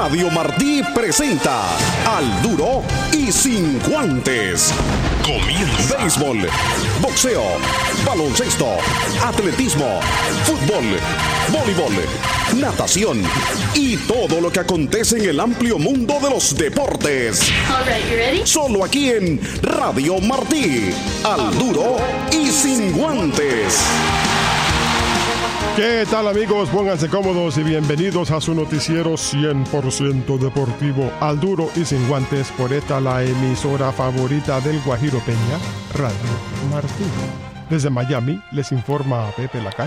Radio Martí presenta Al Duro y Sin Guantes. Comienza. Béisbol, boxeo, baloncesto, atletismo, fútbol, voleibol, natación y todo lo que acontece en el amplio mundo de los deportes. All right, you ready? Solo aquí en Radio Martí. Al Duro y Sin Guantes. ¿Qué tal, amigos? Pónganse cómodos y bienvenidos a su noticiero 100% deportivo, Al Duro y Sin Guantes, por esta la emisora favorita del Guajiro Peña, Radio Martí. Desde Miami les informa Pepe Lacayo.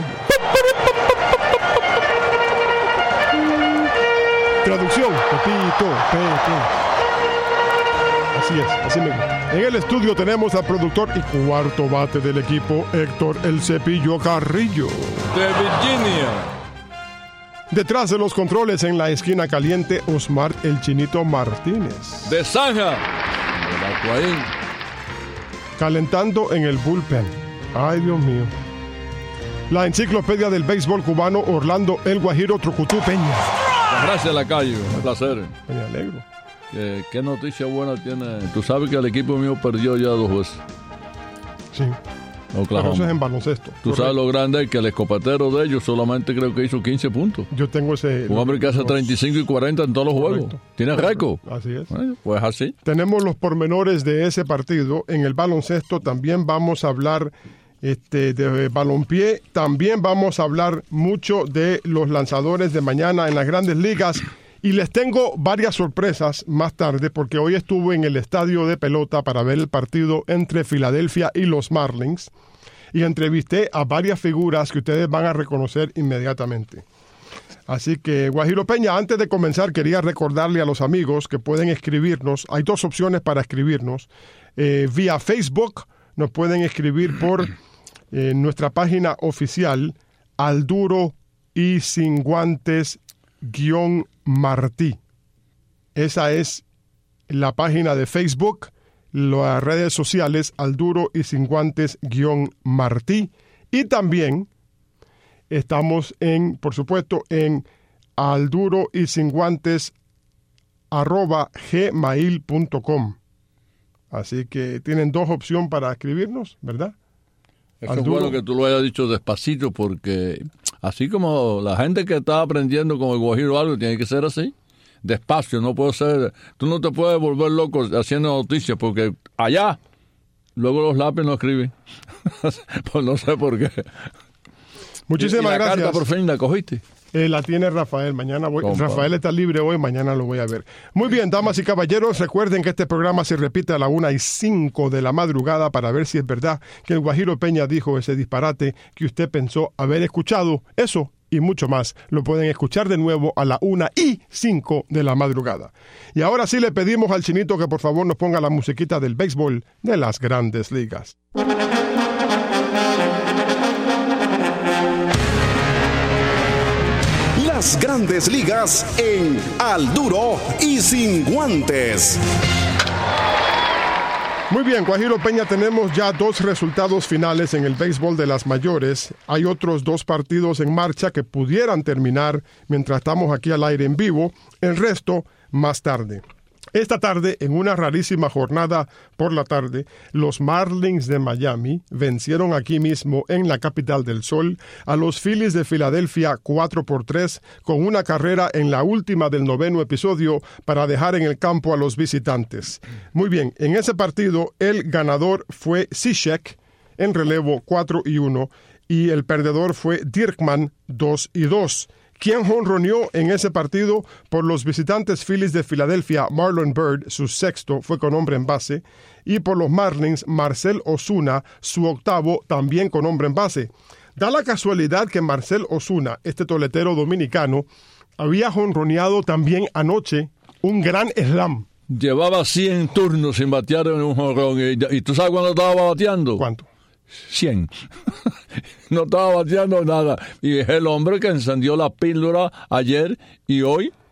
Traducción, Pepito, Pepe. Así es, así mismo. En el estudio tenemos al productor y cuarto bate del equipo, Héctor El Cepillo Carrillo. De Virginia. Detrás de los controles en la esquina caliente, Osmar El Chinito Martínez. De Zanja. De Bacuaín. Calentando en el bullpen. Ay, Dios mío. La enciclopedia del béisbol cubano, Orlando El Guajiro Trucutú Peña. Gracias, Lacayo. Un placer. Me alegro. ¿Qué noticia buena tiene? Tú sabes que el equipo mío perdió ya 2 veces. Sí. Oklahoma. Pero eso es en baloncesto. Tú Correcto. sabes lo grande es que el escopetero de ellos solamente creo que hizo 15 puntos. Yo tengo ese... Un hombre que hace 35 y 40 en todos los juegos. Tiene récord. Así es. Bueno, pues así. Tenemos los pormenores de ese partido. En el baloncesto también vamos a hablar de balompié. También vamos a hablar mucho de los lanzadores de mañana en las grandes ligas. Y les tengo varias sorpresas más tarde, porque hoy estuve en el estadio de pelota para ver el partido entre Filadelfia y los Marlins y entrevisté a varias figuras que ustedes van a reconocer inmediatamente. Así que, Guajiro Peña, antes de comenzar quería recordarle a los amigos que pueden escribirnos. Hay 2 opciones para escribirnos. Vía Facebook nos pueden escribir por nuestra página oficial, Al Duro y Sin Guantes Martí. Esa es la página de Facebook, las redes sociales, Al Duro y Sin Guantes Martí. Y también estamos por supuesto, en Al Duro y Sin Guantes @gmail.com. Así que tienen 2 opciones para escribirnos, ¿verdad? Eso es bueno que tú lo hayas dicho despacito, porque así como la gente que está aprendiendo con el Guajiro algo, tiene que ser así, despacio. No puede ser, tú no te puedes volver loco haciendo noticias, porque allá luego los lápices no escriben. Pues no sé por qué. Muchísimas ¿Y la gracias. carta por fin la cogiste? La tiene Rafael, mañana voy. Compa. Rafael está libre hoy, mañana lo voy a ver. Muy bien, damas y caballeros, recuerden que este programa se repite a la 1:05 de la madrugada para ver si es verdad que el Guajiro Peña dijo ese disparate que usted pensó haber escuchado. Eso y mucho más lo pueden escuchar de nuevo a la 1:05 de la madrugada. Y ahora sí le pedimos al Chinito que por favor nos ponga la musiquita del béisbol de las grandes ligas. Las grandes ligas en Al Duro y Sin Guantes. Muy bien, Guajiro Peña, tenemos ya 2 resultados finales en el béisbol de las mayores. Hay otros 2 partidos en marcha que pudieran terminar mientras estamos aquí al aire en vivo. El resto más tarde. Esta tarde, en una rarísima jornada por la tarde, los Marlins de Miami vencieron aquí mismo en la capital del sol a los Phillies de Filadelfia 4-3 con una carrera en la última del 9º episodio para dejar en el campo a los visitantes. Muy bien, en ese partido el ganador fue Cishek en relevo 4-1 y el perdedor fue Dirkman 2-2. ¿Quién jonroneó en ese partido por los visitantes Phillies de Filadelfia? Marlon Byrd, su 6º, fue con hombre en base. Y por los Marlins, Marcell Ozuna, su 8º, también con hombre en base. Da la casualidad que Marcell Ozuna, este toletero dominicano, había jonroneado también anoche un gran slam. Llevaba 100 turnos sin batear en un jonrón. ¿Y tú sabes cuándo estaba bateando? ¿Cuánto? 100. No estaba bateando nada. Y es el hombre que encendió la píldora ayer y hoy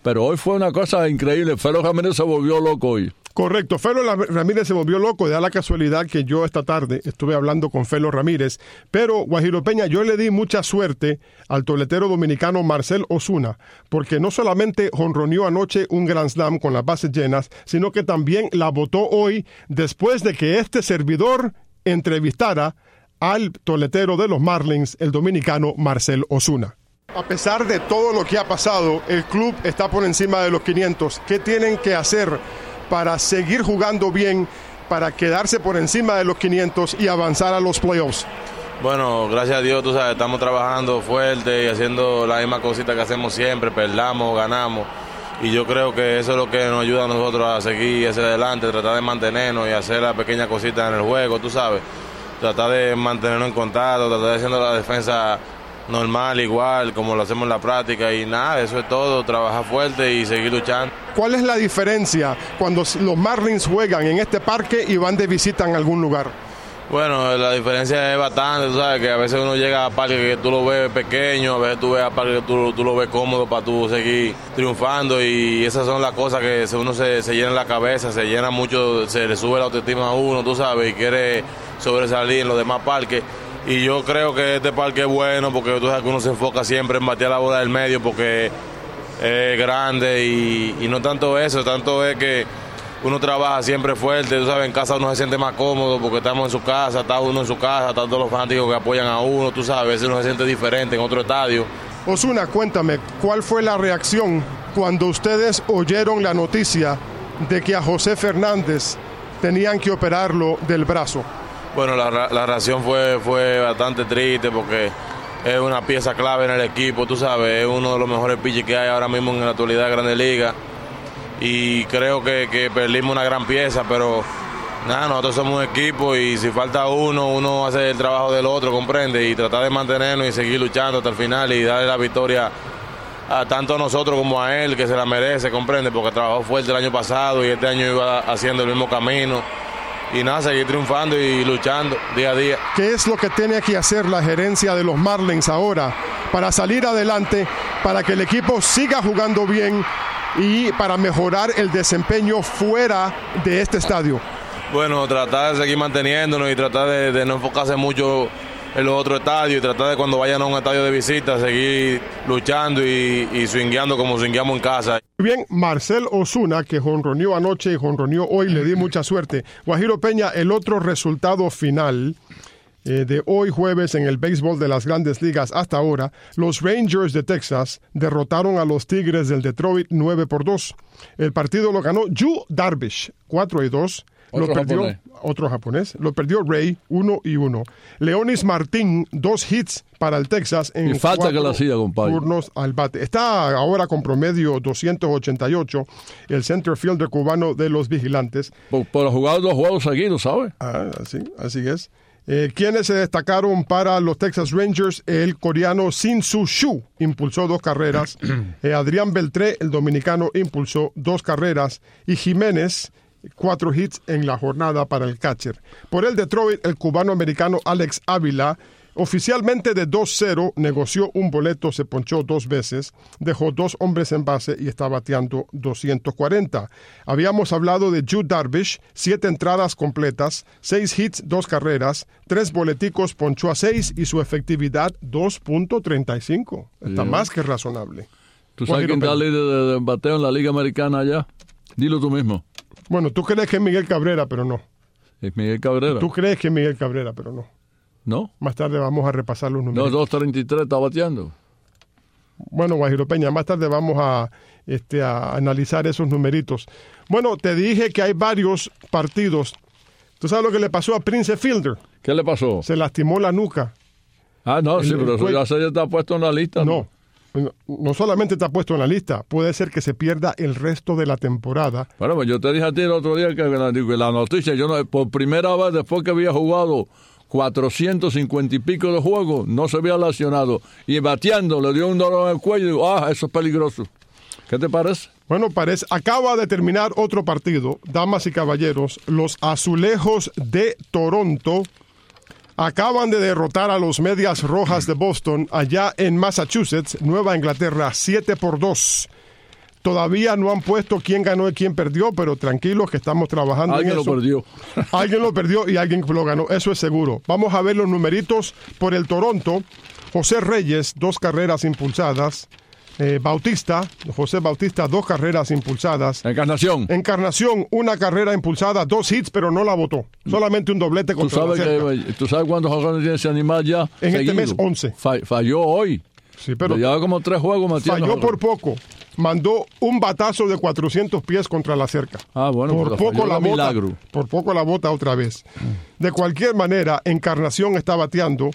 Pero hoy fue una cosa increíble. Felo Ramírez se volvió loco hoy. Correcto, Felo Ramírez se volvió loco. Da la casualidad que yo esta tarde estuve hablando con Felo Ramírez. Pero, Guajiro Peña, yo le di mucha suerte al toletero dominicano Marcell Ozuna, porque no solamente jonroneó anoche un Grand Slam con las bases llenas, sino que también la botó hoy después de que este servidor entrevistara al toletero de los Marlins, el dominicano Marcell Ozuna. A pesar de todo lo que ha pasado, el club está por encima de los 500. ¿Qué tienen que hacer para seguir jugando bien, para quedarse por encima de los 500 y avanzar a los playoffs? Bueno, gracias a Dios, tú sabes, estamos trabajando fuerte y haciendo la misma cosita que hacemos siempre, perdamos, ganamos. Y yo creo que eso es lo que nos ayuda a nosotros a seguir hacia adelante, tratar de mantenernos y hacer la pequeña cosita en el juego, tú sabes. Tratar de mantenernos en contacto, tratar de haciendo la defensa normal, igual, como lo hacemos en la práctica, y nada, eso es todo, trabajar fuerte y seguir luchando. ¿Cuál es la diferencia cuando los Marlins juegan en este parque y van de visita en algún lugar? Bueno, la diferencia es bastante, tú sabes, que a veces uno llega a parque que tú lo ves pequeño, a veces tú ves a parque que tú lo ves cómodo para tú seguir triunfando, y esas son las cosas que uno se llena la cabeza, se llena mucho, se le sube la autoestima a uno, tú sabes, y quiere sobresalir en los demás parques. Y yo creo que este parque es bueno porque tú sabes que uno se enfoca siempre en batear la bola del medio porque es grande y no tanto eso, tanto es que uno trabaja siempre fuerte, tú sabes, en casa uno se siente más cómodo porque estamos en su casa, está uno en su casa, están todos los fanáticos que apoyan a uno, tú sabes, a veces uno se siente diferente en otro estadio. Ozuna, cuéntame, ¿cuál fue la reacción cuando ustedes oyeron la noticia de que a José Fernández tenían que operarlo del brazo? Bueno, la reacción fue bastante triste porque es una pieza clave en el equipo, tú sabes, es uno de los mejores pitchers que hay ahora mismo en la actualidad de Grandes Ligas y creo que perdimos una gran pieza, pero nada, nosotros somos un equipo y si falta uno hace el trabajo del otro, comprende, y tratar de mantenernos y seguir luchando hasta el final y darle la victoria tanto a nosotros como a él, que se la merece, comprende, porque trabajó fuerte el año pasado y este año iba haciendo el mismo camino. Y nada, seguir triunfando y luchando día a día. ¿Qué es lo que tiene que hacer la gerencia de los Marlins ahora para salir adelante, para que el equipo siga jugando bien y para mejorar el desempeño fuera de este estadio? Bueno, tratar de seguir manteniéndonos y tratar de no enfocarse mucho en los otros estadios y tratar de cuando vayan a un estadio de visita seguir luchando y swingueando como swingueamos en casa. Bien, Marcell Ozuna, que jonroneó anoche y jonroneó hoy, le di mucha suerte. Guajiro Peña, el otro resultado final de hoy jueves en el béisbol de las Grandes Ligas hasta ahora, los Rangers de Texas derrotaron a los Tigres del Detroit 9-2. El partido lo ganó Yu Darvish, 4-2. Otro japonés. Lo perdió Ray, 1-1. Leonis Martín, 2 hits para el Texas en 4 turnos al bate. Está ahora con promedio 288, el center fielder cubano de los Vigilantes. Por jugar 2 juegos seguidos, ¿sabes? Así es. ¿Quiénes se destacaron para los Texas Rangers? El coreano Shin-Soo Choo impulsó 2 carreras. Adrián Beltré, el dominicano, impulsó 2 carreras. Y Jiménez, 4 hits en la jornada para el catcher. Por el Detroit, el cubano-americano Alex Ávila, oficialmente de 2-0, negoció un boleto, se ponchó 2 veces, dejó 2 hombres en base y está bateando 240. Habíamos hablado de Yu Darvish, 7 entradas completas, 6 hits, 2 carreras, 3 boleticos, ponchó a 6 y su efectividad 2.35. Está más que razonable. ¿Tú sabes quién da líder de bateo en la Liga Americana allá? Dilo tú mismo. Bueno, tú crees que es Miguel Cabrera, pero no. ¿Es Miguel Cabrera? Tú crees que es Miguel Cabrera, pero no. ¿No? Más tarde vamos a repasar los números. 2.33 está bateando. Bueno, Guajiro Peña, más tarde vamos a analizar esos numeritos. Bueno, te dije que hay varios partidos. ¿Tú sabes lo que le pasó a Prince Fielder? ¿Qué le pasó? Se lastimó la nuca. No, sí, pero eso ya está puesto en la lista. No solamente está puesto en la lista, puede ser que se pierda el resto de la temporada. Bueno, pues yo te dije a ti el otro día que la noticia, por primera vez después que había jugado 450 y pico de juegos, no se había lesionado. Y bateando, le dio un dolor en el cuello y digo, eso es peligroso. ¿Qué te parece? Bueno, acaba de terminar otro partido. Damas y caballeros, los Azulejos de Toronto acaban de derrotar a los Medias Rojas de Boston allá en Massachusetts, Nueva Inglaterra, 7-2. Todavía no han puesto quién ganó y quién perdió, pero tranquilos que estamos trabajando en eso. Alguien lo perdió. Alguien lo perdió y alguien lo ganó, eso es seguro. Vamos a ver los numeritos por el Toronto. José Reyes, 2 carreras impulsadas. José Bautista, 2 carreras impulsadas. Encarnación, 1 carrera impulsada, 2 hits, pero no la botó. Solamente un doblete contra la cerca. ¿Tú sabes cuántos juegos tiene ese animal ya? En este mes, 11. Falló hoy. Sí, pero lleva como 3 juegos. Falló por poco. Mandó un batazo de 400 pies contra la cerca. Bueno, por poco la bota. Milagro. Por poco la bota otra vez. De cualquier manera, Encarnación está bateando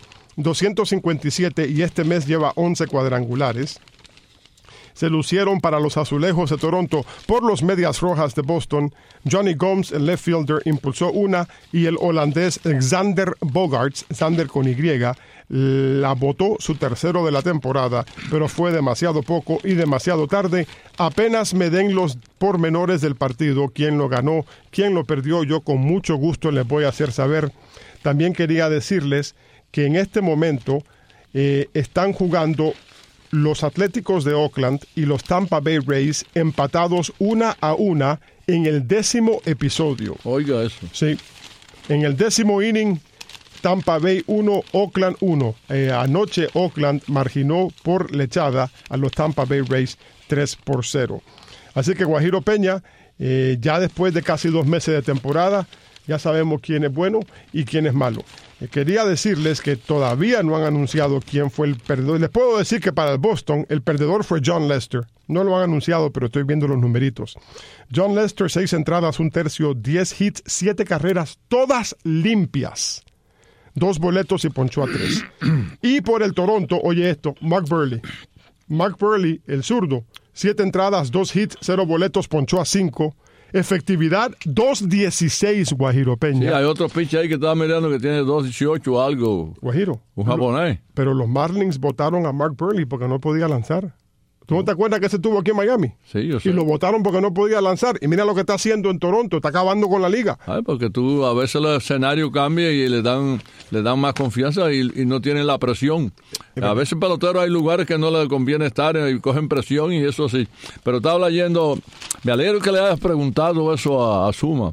257 y este mes lleva 11 cuadrangulares. Se lucieron para los Azulejos de Toronto por los Medias Rojas de Boston. Johnny Gomes, el left fielder, impulsó 1 y el holandés Xander Bogaerts, Xander con Y, la botó su tercero de la temporada, pero fue demasiado poco y demasiado tarde. Apenas me den los pormenores del partido, quién lo ganó, quién lo perdió, yo con mucho gusto les voy a hacer saber. También quería decirles que en este momento están jugando los Atléticos de Oakland y los Tampa Bay Rays empatados 1-1 en el 10º episodio. Oiga eso. Sí, en el 10º inning, Tampa Bay 1, Oakland 1. Anoche Oakland marginó por lechada a los Tampa Bay Rays 3-0. Así que Guajiro Peña, ya después de casi 2 meses de temporada, ya sabemos quién es bueno y quién es malo. Quería decirles que todavía no han anunciado quién fue el perdedor. Les puedo decir que para el Boston, el perdedor fue Jon Lester. No lo han anunciado, pero estoy viendo los numeritos. Jon Lester, 6 entradas, 1 tercio, 10 hits, 7 carreras, todas limpias. 2 boletos y ponchó a 3. Y por el Toronto, oye esto, Mark Buehrle. Mark Buehrle, el zurdo, 7 entradas, 2 hits, 0 boletos, ponchó a 5. Efectividad 2.16, Guajiro Peña. Sí, hay otro pitcher ahí que estaba mirando que tiene 2.18 o algo. Guajiro. Un japonés. Pero los Marlins votaron a Mark Buehrle porque no podía lanzar. ¿Tú no te acuerdas que ese estuvo aquí en Miami? Sí, yo sé. Y lo votaron porque no podía lanzar. Y mira lo que está haciendo en Toronto, está acabando con la liga. Porque tú a veces el escenario cambia y le dan más confianza y no tienen la presión. A veces peloteros hay lugares que no les conviene estar y cogen presión y eso sí. Pero estaba leyendo, me alegro que le hayas preguntado eso a Zuma.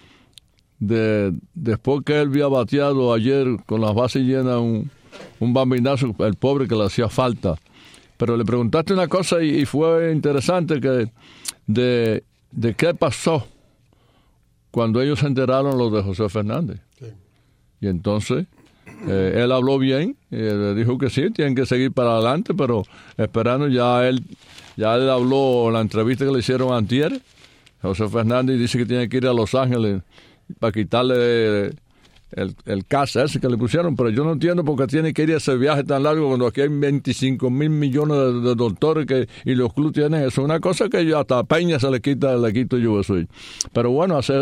Después que él había bateado ayer con las bases llenas un bambinazo, el pobre que le hacía falta. Pero le preguntaste una cosa y fue interesante que de qué pasó cuando ellos se enteraron los de José Fernández. Sí. Y entonces él habló bien, le dijo que sí, tienen que seguir para adelante, pero esperando ya él habló en la entrevista que le hicieron antier. José Fernández dice que tiene que ir a Los Ángeles para quitarle el casa ese que le pusieron, pero yo no entiendo por qué tiene que ir a ese viaje tan largo cuando aquí hay 25 mil millones de doctores y los clubes tienen eso. Una cosa que yo hasta a Peña le quito yo eso. Pero bueno, es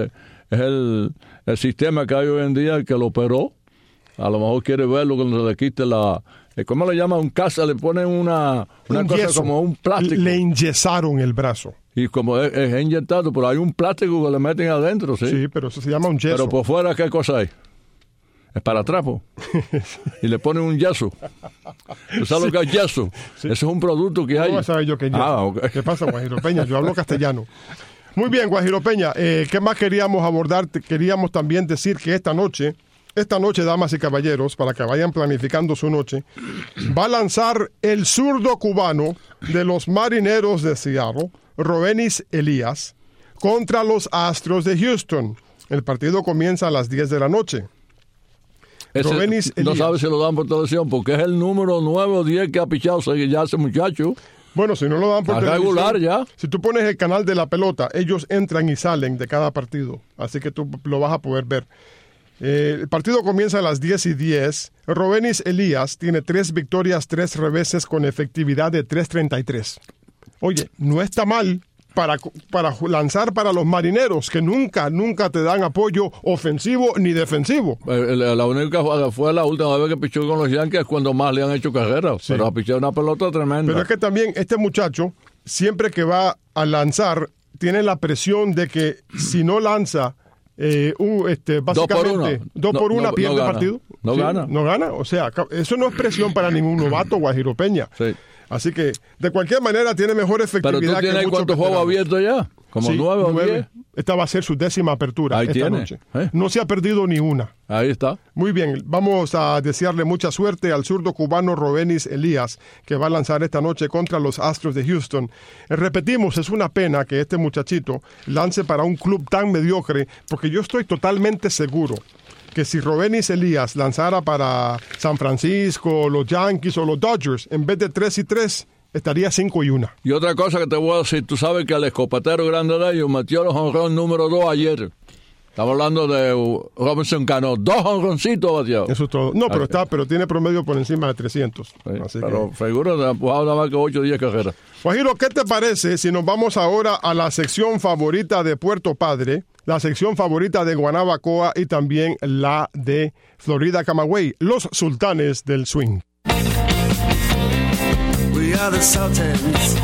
el sistema que hay hoy en día, el que lo operó. A lo mejor quiere verlo cuando se le quite ¿cómo le llaman? Un casa, le ponen una cosa yeso, como un plástico. Le enyesaron el brazo. Y como es inyectado, pero hay un plástico que le meten adentro, ¿sí? Sí, pero eso se llama un yeso. Pero por fuera, ¿qué cosa hay? Es para trapo. Y le ponen un yeso. ¿Tú sabes lo que es yeso? Sí. Ese es un producto que hay. ¿Cómo saber yo qué es yeso? Okay. ¿Qué pasa, Guajiro Peña? Yo hablo castellano. Muy bien, Guajiro Peña. ¿Qué más queríamos abordar? Queríamos también decir que esta noche, damas y caballeros, para que vayan planificando su noche, va a lanzar el zurdo cubano de los Marineros de Seattle, Roenis Elias, contra los Astros de Houston. El partido comienza a las 10 de la noche. Roenis Elias. No sabe si lo dan por televisión, porque es el número 9 o 10 que ha pichado ya ese muchacho. Bueno, si no lo dan por televisión, regular ya. Si tú pones el canal de la pelota, ellos entran y salen de cada partido. Así que tú lo vas a poder ver. El partido comienza a las 10:10. Roenis Elias tiene 3 victorias, 3 reveses con efectividad de 3.33. Oye, no está mal para lanzar para los Marineros, que nunca te dan apoyo ofensivo ni defensivo. La única fue la última vez que pichó con los Yankees cuando más le han hecho carrera, sí. Pero ha pichado una pelota tremenda. Pero es que también este muchacho, siempre que va a lanzar, tiene la presión de que si no lanza básicamente 2 por 1 pierde el partido. No gana. No gana. O sea, eso no es presión para ningún novato, Guajiro Peña. Sí. Así que, de cualquier manera, tiene mejor efectividad. Pero tú tienes cuántos juegos abiertos ya, como sí, 9 o 10. Esta va a ser su 10ª apertura. Ahí esta tiene. Noche. No se ha perdido ni una. Ahí está. Muy bien, vamos a desearle mucha suerte al zurdo cubano Robenis Elías, que va a lanzar esta noche contra los Astros de Houston. Repetimos, es una pena que este muchachito lance para un club tan mediocre, porque yo estoy totalmente seguro que si Robenis Elías lanzara para San Francisco, los Yankees o los Dodgers, en vez de 3-3, estaría 5-1. Y otra cosa que te voy a decir, tú sabes que el escopetero grande de ellos metió los jonrón número 2 ayer. Estamos hablando de Robinson Cano, 2 jonroncitos bateados. Eso es todo. No, pero tiene promedio por encima de 300. Sí, pero seguro te ha empujado nada más que 8 o 10 carreras. Guajiro, ¿qué te parece si nos vamos ahora a la sección favorita de Puerto Padre, la sección favorita de Guanabacoa y también la de Florida Camagüey, los sultanes del swing? We are the Sultans.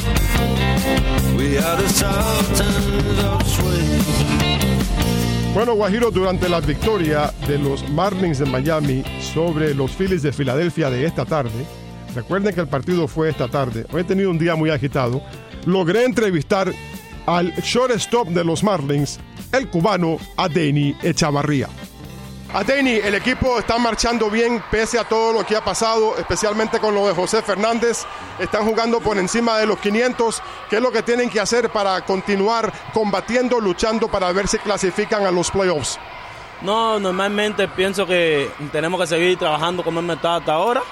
We are the Sultans of swing. Bueno, Guajiro, durante la victoria de los Marlins de Miami sobre los Phillies de Filadelfia de esta tarde, recuerden que el partido fue esta tarde, hoy he tenido un día muy agitado, logré entrevistar al shortstop de los Marlins, el cubano Adeiny Echavarría. Adeiny, el equipo está marchando bien pese a todo lo que ha pasado, especialmente con lo de José Fernández. Están jugando por encima de los 500. ¿Qué es lo que tienen que hacer para continuar combatiendo, luchando para ver si clasifican a los playoffs? No, normalmente pienso que tenemos que seguir trabajando como hemos estado hasta ahora.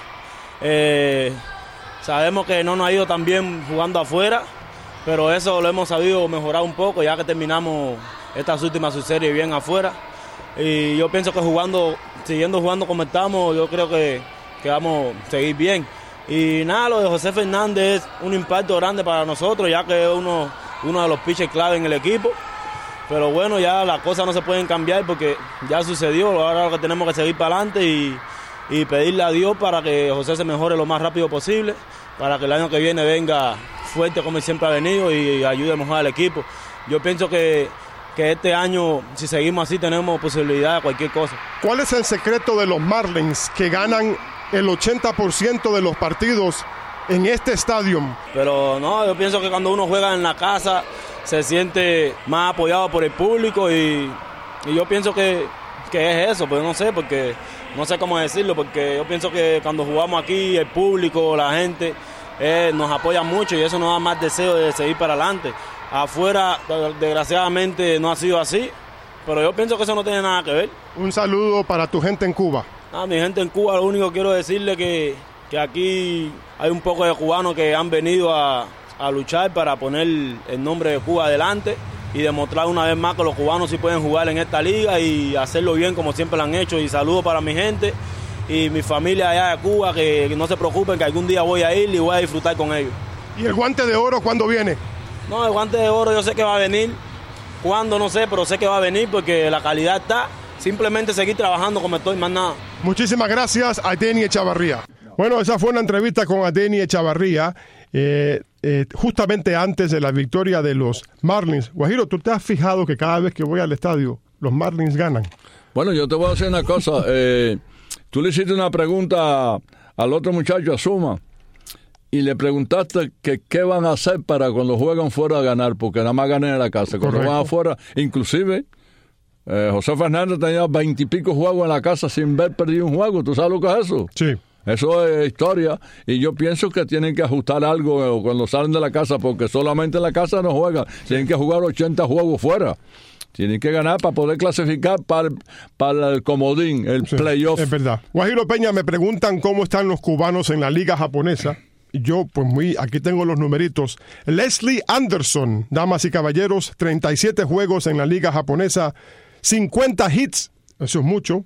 Sabemos que no nos ha ido tan bien jugando afuera, pero eso lo hemos sabido mejorar un poco ya que terminamos estas últimas series bien afuera. Y yo pienso que siguiendo jugando como estamos, yo creo que vamos a seguir bien. Y nada, lo de José Fernández es un impacto grande para nosotros, ya que es uno de los pitchers clave en el equipo. Pero bueno, ya las cosas no se pueden cambiar porque ya sucedió. Ahora lo que tenemos que seguir para adelante y pedirle a Dios para que José se mejore lo más rápido posible, para que el año que viene venga fuerte como siempre ha venido y ayude a mejorar al equipo. Yo pienso que este año, si seguimos así, tenemos posibilidad de cualquier cosa. ¿Cuál es el secreto de los Marlins que ganan el 80% de los partidos en este estadio? Pero no, yo pienso que cuando uno juega en la casa se siente más apoyado por el público y yo pienso que es eso, pero no sé, porque no sé cómo decirlo, porque yo pienso que cuando jugamos aquí el público, la gente nos apoya mucho y eso nos da más deseo de seguir para adelante. Afuera, desgraciadamente, no ha sido así, pero yo pienso que eso no tiene nada que ver. Un saludo para tu gente en Cuba. Mi gente en Cuba, lo único que quiero decirle que aquí hay un poco de cubanos que han venido a luchar para poner el nombre de Cuba adelante y demostrar una vez más que los cubanos sí pueden jugar en esta liga y hacerlo bien como siempre lo han hecho. Y saludo para mi gente y mi familia allá de Cuba, que no se preocupen, que algún día voy a ir y voy a disfrutar con ellos. ¿Y el guante de oro cuándo viene? No, el guante de oro yo sé que va a venir. ¿Cuándo? No sé, pero sé que va a venir porque la calidad está. Simplemente seguir trabajando como estoy, más nada. Muchísimas gracias, Adeiny Echavarría. Bueno, esa fue una entrevista con Adeiny Echavarría justamente antes de la victoria de los Marlins. Guajiro, ¿tú te has fijado que cada vez que voy al estadio, los Marlins ganan? Bueno, yo te voy a decir una cosa. Tú le hiciste una pregunta al otro muchacho, a Zuma, y le preguntaste que qué van a hacer para cuando juegan fuera a ganar, porque nada más ganan en la casa. Cuando van afuera, inclusive, José Fernández tenía 20 y pico juegos en la casa sin ver perdido un juego. ¿Tú sabes lo que es eso? Sí. Eso es historia, y yo pienso que tienen que ajustar algo cuando salen de la casa, porque solamente en la casa no juegan. Tienen que jugar 80 juegos fuera. Tienen que ganar para poder clasificar para el comodín, el playoff. Es verdad. Guajiro Peña, me preguntan cómo están los cubanos en la liga japonesa. Yo, pues aquí tengo los numeritos. Leslie Anderson, damas y caballeros, 37 juegos en la liga japonesa, 50 hits, eso es mucho,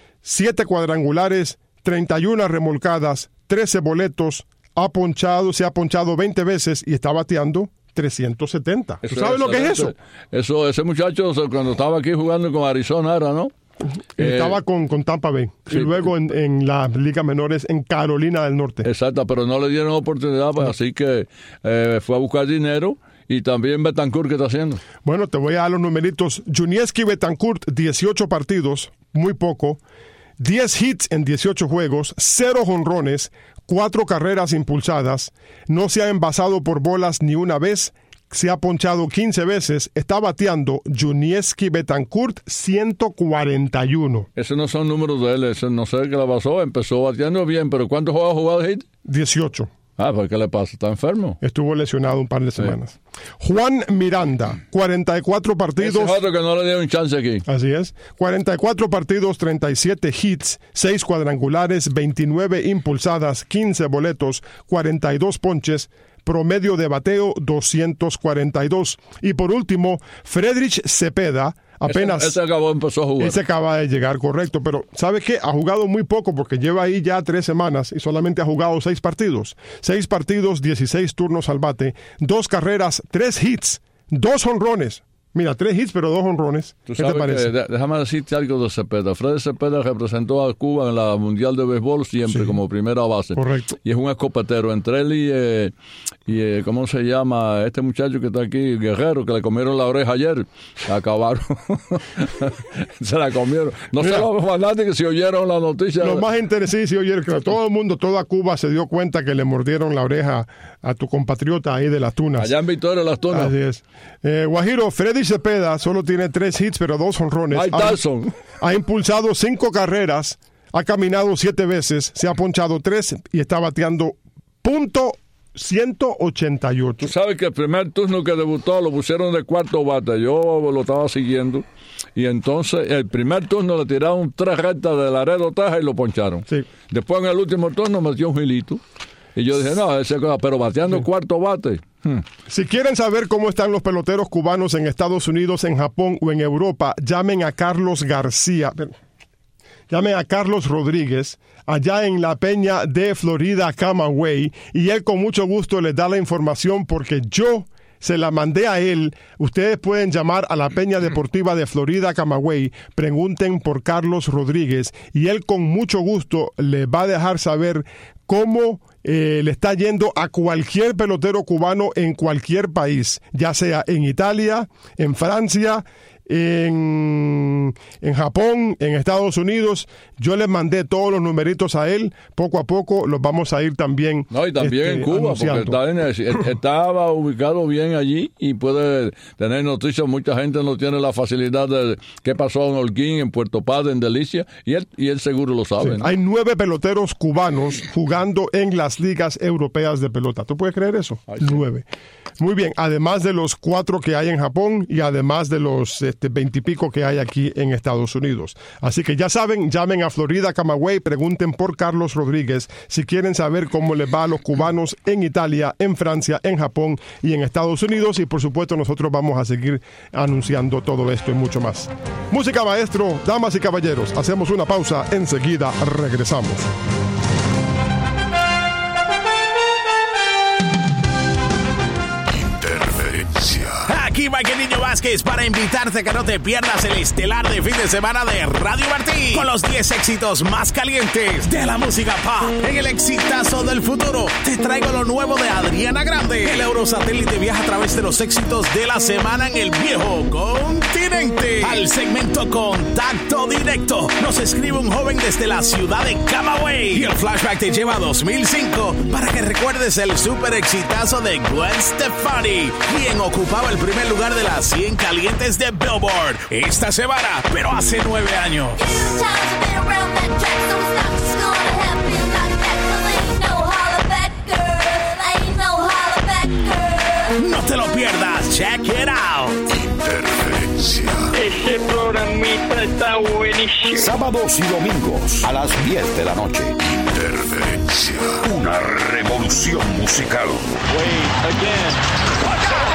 7 cuadrangulares, 31 remolcadas, 13 boletos, se ha ponchado 20 veces y está bateando 370. ¿Tú sabes lo que es eso? Ese muchacho, cuando estaba aquí jugando con Arizona, era, ¿no? Estaba con Tampa Bay, sí, y luego en las ligas menores en Carolina del Norte. Exacto, pero no le dieron oportunidad, pues, así que fue a buscar dinero. Y también Betancourt, ¿qué está haciendo? Bueno, te voy a dar los numeritos. Juniesky Betancourt, 18 partidos, muy poco, 10 hits en 18 juegos, 0 jonrones, 4 carreras impulsadas, no se ha envasado por bolas ni una vez, se ha ponchado 15 veces, está bateando Juniesky Betancourt 141. Esos no son números de él, ese no sé qué le pasó, empezó bateando bien, pero ¿cuántos juegos ha jugado hit? 18. ¿Por qué le pasa? ¿Está enfermo? Estuvo lesionado un par de semanas. Juan Miranda, 44 partidos. Ese es otro que no le dio un chance aquí. Así es. 44 partidos, 37 hits, 6 cuadrangulares, 29 impulsadas, 15 boletos, 42 ponches, promedio de bateo 242. Y por último, Friedrich Cepeda, apenas... Ese empezó a jugar. Ese acaba de llegar, correcto, pero ¿sabe qué? Ha jugado muy poco porque lleva ahí ya 3 semanas y solamente ha jugado 6 partidos. 6 partidos, 16 turnos al bate, 2 carreras, 3 hits, 2 jonrones. Mira, 3 hits, pero 2 jonrones. ¿Qué te parece? Déjame decirte algo de Cepeda. Freddy Cepeda representó a Cuba en la Mundial de Béisbol siempre como primera base. Correcto. Y es un escopetero. Entre él y ¿cómo se llama? Este muchacho que está aquí, Guerrero, que le comieron la oreja ayer. La acabaron. Se la comieron. No sé los fanáticos si oyeron la noticia. Lo más interesante, sí, oyeron que todo el mundo, toda Cuba se dio cuenta que le mordieron la oreja a tu compatriota ahí de Las Tunas. Allá en Victoria, Las Tunas. Así es. Guajiro, Freddy Cepeda solo tiene 3 hits, pero 2 jonrones. Mike Tyson. Ha impulsado 5 carreras, ha caminado 7 veces, se ha ponchado 3 y está bateando .188. Tú sabes que el primer turno que debutó lo pusieron de cuarto bate. Yo lo estaba siguiendo. Y entonces el primer turno le tiraron 3 rectas de Laredo, Texas y lo poncharon. Sí. Después en el último turno metió un gilito. Y yo dije, no, ese cosa, pero bateando cuarto bate. Si quieren saber cómo están los peloteros cubanos en Estados Unidos, en Japón o en Europa, llamen a Carlos García. Llamen a Carlos Rodríguez, allá en la Peña de Florida, Camagüey, y él con mucho gusto les da la información porque yo se la mandé a él. Ustedes pueden llamar a la Peña Deportiva de Florida, Camagüey, pregunten por Carlos Rodríguez y él con mucho gusto les va a dejar saber cómo le está yendo a cualquier pelotero cubano en cualquier país, ya sea en Italia, en Francia, en Japón, en Estados Unidos. Yo les mandé todos los numeritos a él. Poco a poco los vamos a ir también. No, y también en Cuba, anunciando. Porque estaba ubicado bien allí y puede tener noticias. Mucha gente no tiene la facilidad de qué pasó en Holguín, en Puerto Padre, en Delicia, y él seguro lo sabe. Sí. ¿No? Hay 9 peloteros cubanos jugando en las ligas europeas de pelota. ¿Tú puedes creer eso? Ay, sí. 9. Muy bien, además de los 4 que hay en Japón y además de los 20 y pico que hay aquí en Estados Unidos. Así que ya saben, llamen a Florida, Camagüey, pregunten por Carlos Rodríguez si quieren saber cómo les va a los cubanos en Italia, en Francia, en Japón y en Estados Unidos. Y por supuesto nosotros vamos a seguir anunciando todo esto y mucho más. Música, maestro, damas y caballeros. Hacemos una pausa, enseguida regresamos. Aquí Mike Niño Vázquez para invitarte a que no te pierdas el estelar de fin de semana de Radio Martí con los 10 éxitos más calientes de la música pop. En el exitazo del futuro te traigo lo nuevo de Adriana Grande. El Eurosatélite viaja a través de los éxitos de la semana en el viejo continente. Al segmento Contacto Directo nos escribe un joven desde la ciudad de Camagüey y el flashback te lleva a 2005 para que recuerdes el super exitazo de Gwen Stefani, quien ocupaba el primer lugar de las 100 calientes de Billboard esta semana, pero hace 9 años. No te lo pierdas, check it out. Interferencia. Ese programita está buenísimo. Sábados y domingos a las 10 de la noche. Interferencia. Una revolución musical. Wait, again. Watch out.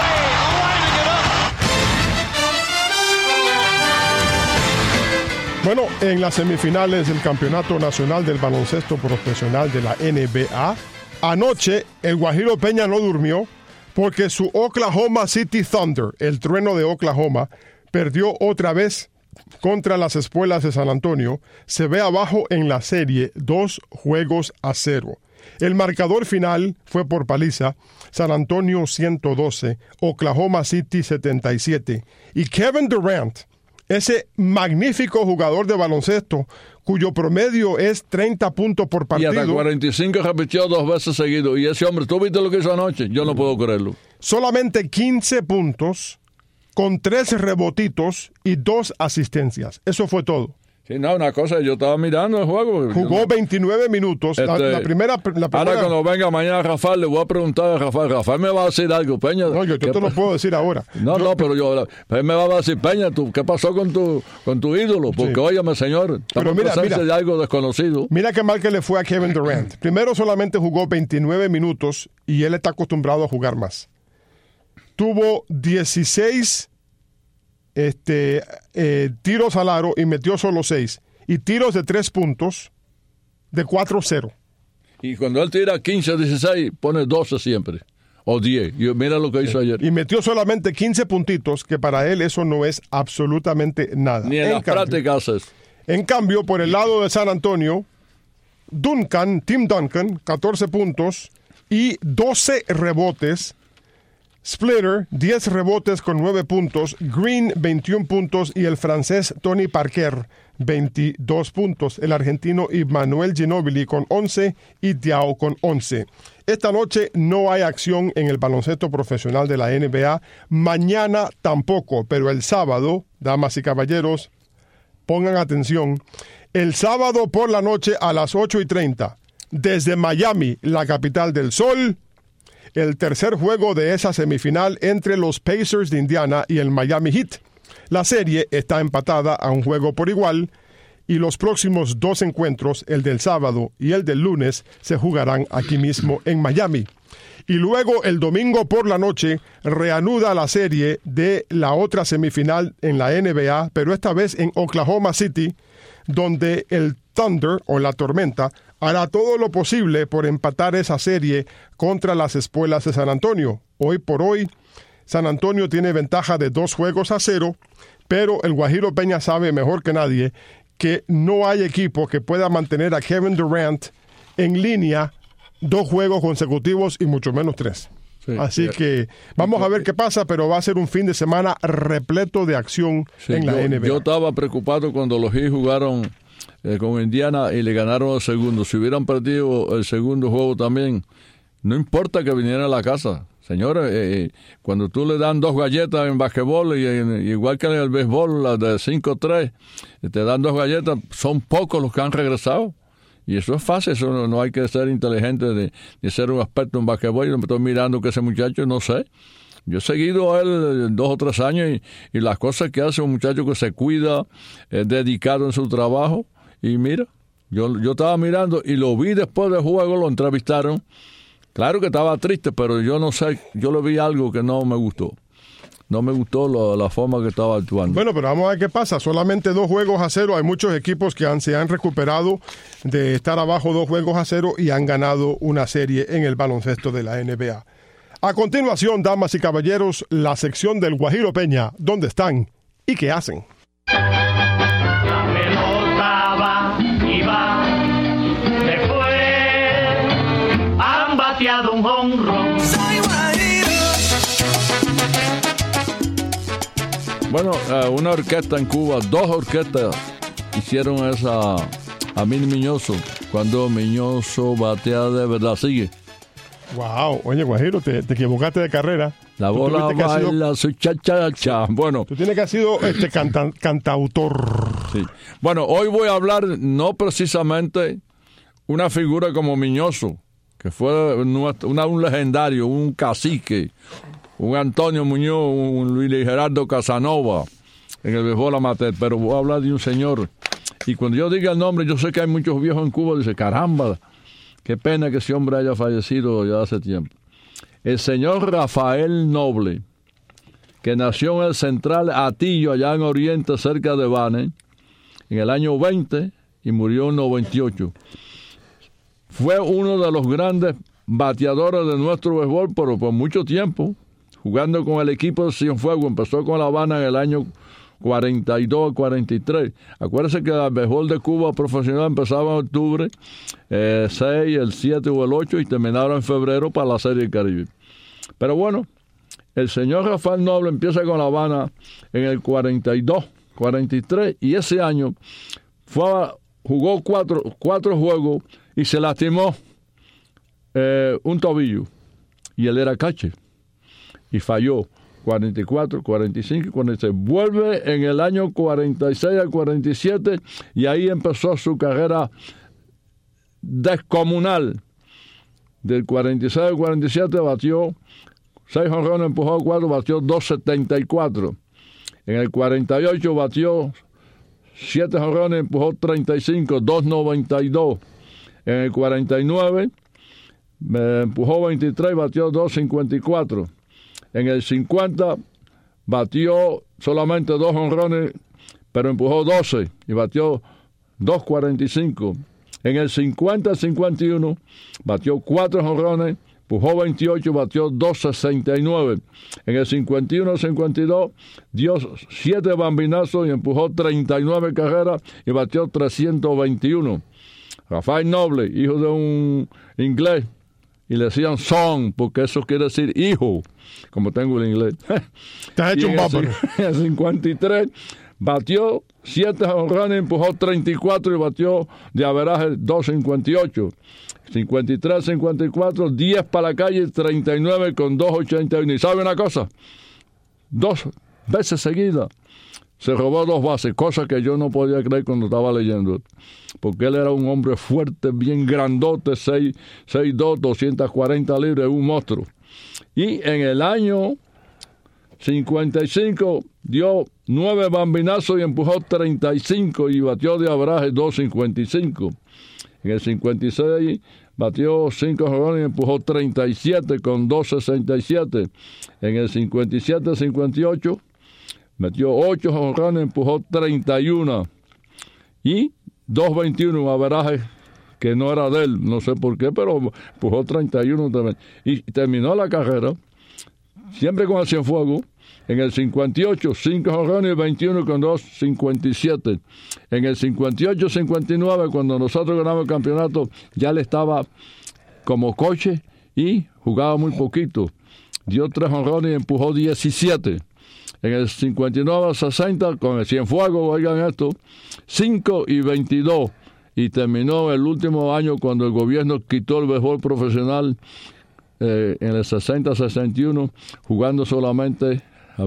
Bueno, en las semifinales del Campeonato Nacional del Baloncesto Profesional de la NBA, anoche el Guajiro Peña no durmió porque su Oklahoma City Thunder, el trueno de Oklahoma, perdió otra vez contra las Espuelas de San Antonio. Se ve abajo en la serie 2-0. El marcador final fue por paliza: San Antonio 112, Oklahoma City 77. Y Kevin Durant, Ese magnífico jugador de baloncesto, cuyo promedio es 30 puntos por partido. Y hasta 45 repitió 2 veces seguido. Y ese hombre, ¿tú viste lo que hizo anoche? Yo no puedo creerlo. Solamente 15 puntos, con 3 rebotitos y 2 asistencias. Eso fue todo. Sí, no, una cosa, yo estaba mirando el juego. Jugó 29 minutos. La primera. Ahora cuando venga mañana Rafael, le voy a preguntar a Rafael. Rafael me va a decir algo, Peña. No, yo te lo puedo decir ahora. No, pero él me va a decir, Peña, ¿qué pasó con tu ídolo? Porque, sí. Óyeme, señor, estamos en presencia de algo desconocido. Mira qué mal que le fue a Kevin Durant. Primero solamente jugó 29 minutos y él está acostumbrado a jugar más. Tuvo 16 tiros al aro y metió solo 6. Y tiros de 3 puntos de 4-0. Y cuando él tira 15 16, pone 12 siempre. O 10. Y mira lo que hizo ayer. Y metió solamente 15 puntitos, que para él eso no es absolutamente nada. Ni en las prácticas es. En cambio, por el lado de San Antonio, Tim Duncan, 14 puntos y 12 rebotes. Splitter, 10 rebotes con 9 puntos. Green, 21 puntos. Y el francés Tony Parker, 22 puntos. El argentino Emmanuel Ginóbili con 11 y Diao con 11. Esta noche no hay acción en el baloncesto profesional de la NBA. Mañana tampoco, pero el sábado, damas y caballeros, pongan atención. El sábado por la noche a las 8:30, desde Miami, la capital del sol, el tercer juego de esa semifinal entre los Pacers de Indiana y el Miami Heat. La serie está empatada a un juego por igual y los próximos 2 encuentros, el del sábado y el del lunes, se jugarán aquí mismo en Miami. Y luego el domingo por la noche reanuda la serie de la otra semifinal en la NBA, pero esta vez en Oklahoma City, donde el Thunder o la Tormenta hará todo lo posible por empatar esa serie contra las Espuelas de San Antonio. Hoy por hoy, San Antonio tiene ventaja de 2-0, pero el Guajiro Peña sabe mejor que nadie que no hay equipo que pueda mantener a Kevin Durant en línea 2 juegos consecutivos y mucho menos 3. Sí, así que vamos a ver qué pasa, pero va a ser un fin de semana repleto de acción en la NBA. Yo estaba preocupado cuando los Heat jugaron con Indiana y le ganaron el segundo. Si hubieran perdido el segundo juego también, no importa que vinieran a la casa. Señores, cuando tú le dan 2 galletas en basquetbol, igual que en el béisbol, las de 5-3, te dan 2 galletas, son pocos los que han regresado. Y eso es fácil, eso no hay que ser inteligente de ser un experto en basquetbol. Yo me estoy mirando que ese muchacho, no sé. Yo he seguido a él 2 o 3 años y las cosas que hace un muchacho que se cuida, dedicado en su trabajo. Y mira, yo estaba mirando y lo vi después del juego, lo entrevistaron. Claro que estaba triste, pero yo no sé, yo le vi algo que no me gustó. No me gustó la forma que estaba actuando. Bueno, pero vamos a ver qué pasa. Solamente 2-0. Hay muchos equipos que se han recuperado de estar abajo 2-0 y han ganado una serie en el baloncesto de la NBA. A continuación, damas y caballeros, la sección del Guajiro Peña. ¿Dónde están y qué hacen? La pelota va y va. Después han bateado un jonrón. Bueno, una orquesta en Cuba, 2 orquestas hicieron esa a Mini Miñoso, cuando Miñoso batea de verdad. Sigue. Wow, oye Guajiro, te equivocaste de carrera. La bola baila su cha-cha-cha. Bueno. Tú tienes que haber sido cantautor. Sí. Bueno, hoy voy a hablar no precisamente una figura como Miñoso, que fue un legendario, un cacique, un Antonio Muñoz, un Luis Gerardo Casanova en el béisbol amateur, pero voy a hablar de un señor. Y cuando yo diga el nombre, yo sé que hay muchos viejos en Cuba, dice, caramba, qué pena que ese hombre haya fallecido ya hace tiempo. El señor Rafael Noble, que nació en el Central Atillo, allá en Oriente, cerca de Banes, en el año 20 y murió en 98. Fue uno de los grandes bateadores de nuestro béisbol por mucho tiempo, jugando con el equipo de Cienfuegos. Empezó con La Habana en el año 42-43. Acuérdense que el béisbol de Cuba profesional empezaba en octubre, 6, el 7 o el 8 y terminaron en febrero para la Serie del Caribe. Pero bueno, el señor Rafael Noble empieza con La Habana en el 42 43, y ese año jugó cuatro juegos y se lastimó un tobillo. Y él era catcher. Y falló 44, 45 y 46. Vuelve en el año 46 al 47 y ahí empezó su carrera descomunal. Del 46 al 47 batió 6 jonrones, empujó 4, batió 2.74. En el 48 batió 7 jonrones, empujó 35, 2.92. En el 49 empujó 23, batió 2.54. En el 50 batió solamente 2 jonrones, pero empujó 12 y batió 2.45. En el 50-51 batió 4 jonrones, empujó 28, batió 2.69. En el 51-52 dio 7 bambinazos y empujó 39 carreras y batió 321. Rafael Noble, hijo de un inglés, y le decían son, porque eso quiere decir hijo, como tengo el inglés. Te has hecho un bárbaro. En el 53 batió 7 jonrones, empujó 34 y batió de averaje 2.58. 53-54, 10 para la calle, 39 con 2.81. ¿Y sabe una cosa? 2 veces seguidas se robó 2 bases, cosa que yo no podía creer cuando estaba leyendo, porque él era un hombre fuerte, bien grandote, 6'2", 240 libras, un monstruo. Y en el año 55 dio 9 bambinazos y empujó 35 y batió de averaje 2.55. En el 56 batió 5 jonrones y empujó 37 con 2.67. En el 57-58 metió 8 jonrones, empujó 31 y 2.21, un averaje que no era de él, no sé por qué, pero empujó 31 también. Y terminó la carrera siempre con el Cienfuegos. En el 58, 5 jonrones y 21 con 2.57. En el 58-59, cuando nosotros ganamos el campeonato, ya él estaba como coche y jugaba muy poquito. Dio 3 jonrones y empujó 17. En el 59-60, con el Cienfuegos, oigan esto, 5 y 22. Y terminó el último año cuando el gobierno quitó el béisbol profesional en el 60-61, jugando solamente,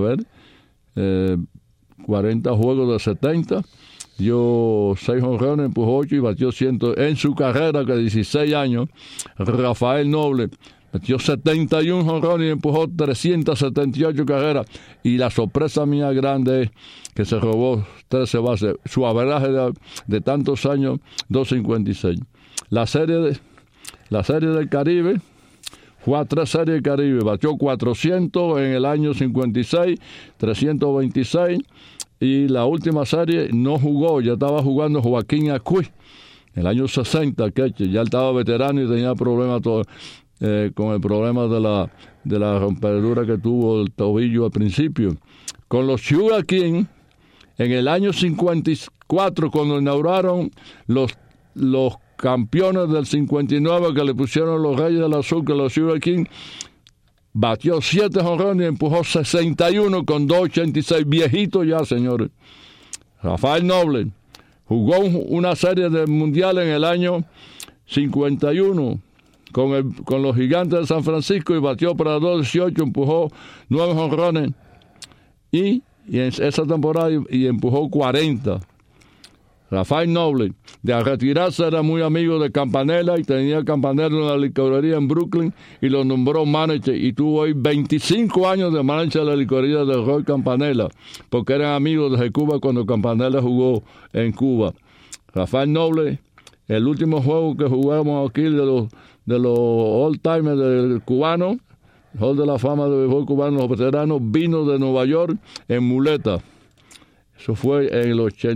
40 juegos de 70. Dio 6 jonrones, empujó 8 y batió 100. En su carrera, que 16 años, Rafael Noble metió 71 jonrones y empujó 378 carreras. Y la sorpresa mía grande es que se robó 13 bases. Su averaje de tantos años, 2.56. La serie del Caribe, fue a 3 series del Caribe. Batió 400 en el año 56, 326. Y la última serie no jugó, ya estaba jugando Joaquín Acuí. En el año 60, que ya estaba veterano y tenía problemas con el problema de la rompedura que tuvo el tobillo al principio. Con los Sugar King, en el año 54, cuando inauguraron los campeones del 59, que le pusieron los Reyes del Azúcar, los Sugar King, batió 7 jonrones y empujó 61 con 2.86. Viejito ya, señores. Rafael Noble jugó una serie de mundial en el año 51 con los Gigantes de San Francisco y batió para 2.18, empujó 9 jonrones y en esa temporada y empujó 40. Rafael Noble, de retirarse, era muy amigo de Campanella y tenía Campanella en la licorería en Brooklyn y lo nombró manager y tuvo ahí 25 años de manager de la licorería de Roy Campanella, porque eran amigos desde Cuba cuando Campanella jugó en Cuba. Rafael Noble, el último juego que jugamos aquí de los old-timers del cubano, Hall de la Fama del béisbol cubano, los veteranos, vino de Nueva York en muleta. Eso fue en el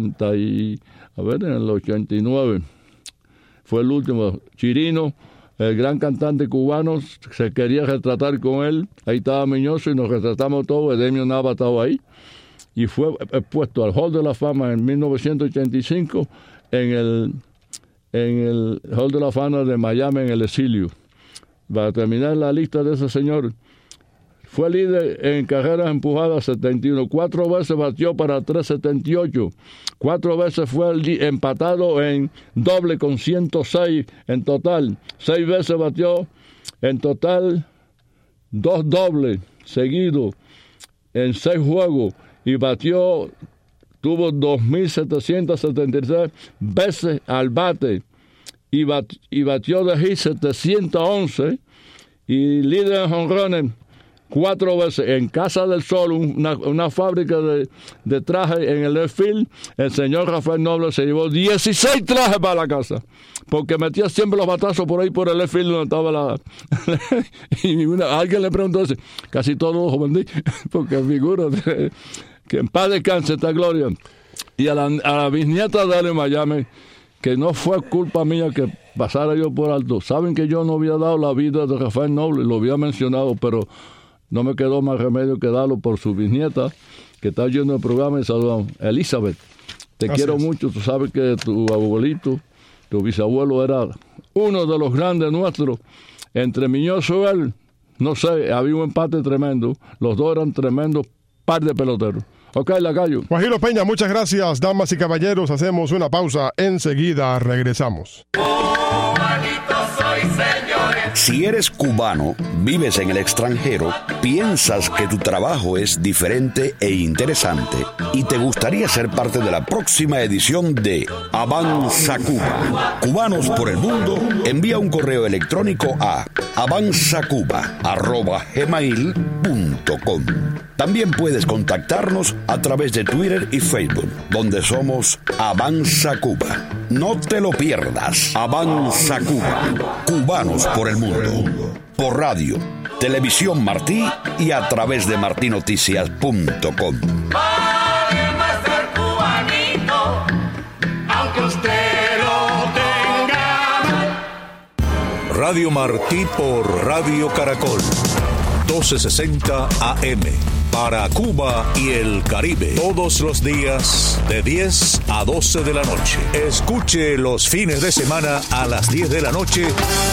89. Fue el último. Chirino, el gran cantante cubano, se quería retratar con él. Ahí estaba Miñoso y nos retratamos todos. Edemio Nava estaba ahí. Y fue puesto al Hall de la Fama en 1985 en el Hall de la Fama de Miami, en el Exilio. Para terminar la lista de ese señor, Fue líder en carreras empujadas 71. 4 veces batió para 378. 4 veces fue empatado en doble con 106 en total. 6 veces batió en total 2 dobles seguidos en 6 juegos. Y tuvo 2.776 veces al bate. Y batió de hit 711. Y líder en jonrones 4 veces. En Casa del Sol, una fábrica de trajes en el left field, el señor Rafael Noble se llevó 16 trajes para la casa, porque metía siempre los batazos por ahí por el left field donde estaba y alguien le preguntó, casi todos los vendí, porque figura que en paz descanse esta gloria. Y a la bisnieta de él en Miami, que no fue culpa mía que pasara yo por alto. Saben que yo no había dado la vida de Rafael Noble, lo había mencionado, pero no me quedó más remedio que darlo por su bisnieta, que está oyendo el programa, y saludamos. Elizabeth, te quiero mucho. Tú sabes que tu abuelito, tu bisabuelo, era uno de los grandes nuestros. Entre Miñoso y él, no sé, había un empate tremendo. Los dos eran tremendos par de peloteros. Ok, Lacayo. Guajiro Peña, muchas gracias, damas y caballeros. Hacemos una pausa. Enseguida regresamos. Si eres cubano, vives en el extranjero, piensas que tu trabajo es diferente e interesante y te gustaría ser parte de la próxima edición de Avanza Cuba. Cubanos por el Mundo, envía un correo electrónico a avanzacuba@gmail.com. También puedes contactarnos a través de Twitter y Facebook, donde somos Avanza Cuba. No te lo pierdas. Avanza Cuba. Cubanos por el Mundo. Por radio, Televisión Martí y a través de martinoticias.com. Radio Martí por Radio Caracol. 1260 AM. Para Cuba y el Caribe. Todos los días de 10 a 12 de la noche. Escuche los fines de semana a las 10 de la noche.